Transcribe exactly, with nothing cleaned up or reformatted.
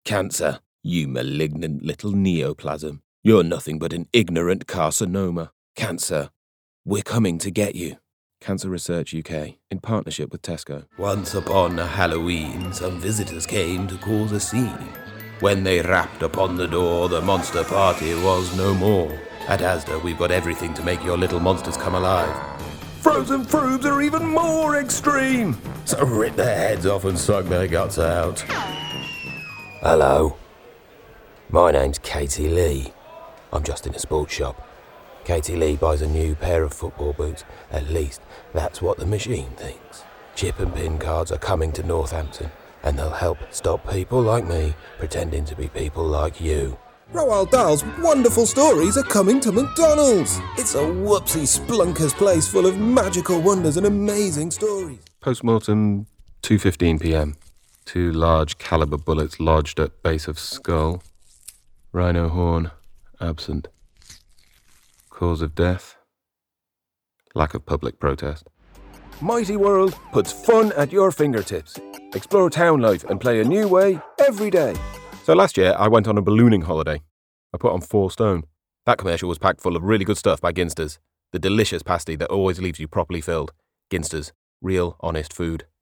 Cancer, you malignant little neoplasm. You're nothing but an ignorant carcinoma. Cancer, we're coming to get you. Cancer Research U K, in partnership with Tesco. Once upon a Halloween, some visitors came to cause a scene. When they rapped upon the door, the monster party was no more. At Asda, we've got everything to make your little monsters come alive. Frozen foods are even more extreme! So rip their heads off and suck their guts out. Hello. My name's Katie Lee. I'm just in a sports shop. Katie Lee buys a new pair of football boots. At least, that's what the machine thinks. Chip and pin cards are coming to Northampton, and they'll help stop people like me pretending to be people like you. Roald Dahl's wonderful stories are coming to McDonald's. It's a whoopsie splunkers place full of magical wonders and amazing stories. Postmortem, two fifteen p.m. Two large caliber bullets lodged at base of skull. Rhino horn absent. Cause of death? Lack of public protest. Mighty World puts fun at your fingertips. Explore town life and play a new way every day. So last year, I went on a ballooning holiday. I put on four stone. That commercial was packed full of really good stuff by Ginsters. The delicious pasty that always leaves you properly filled. Ginsters. Real, honest food.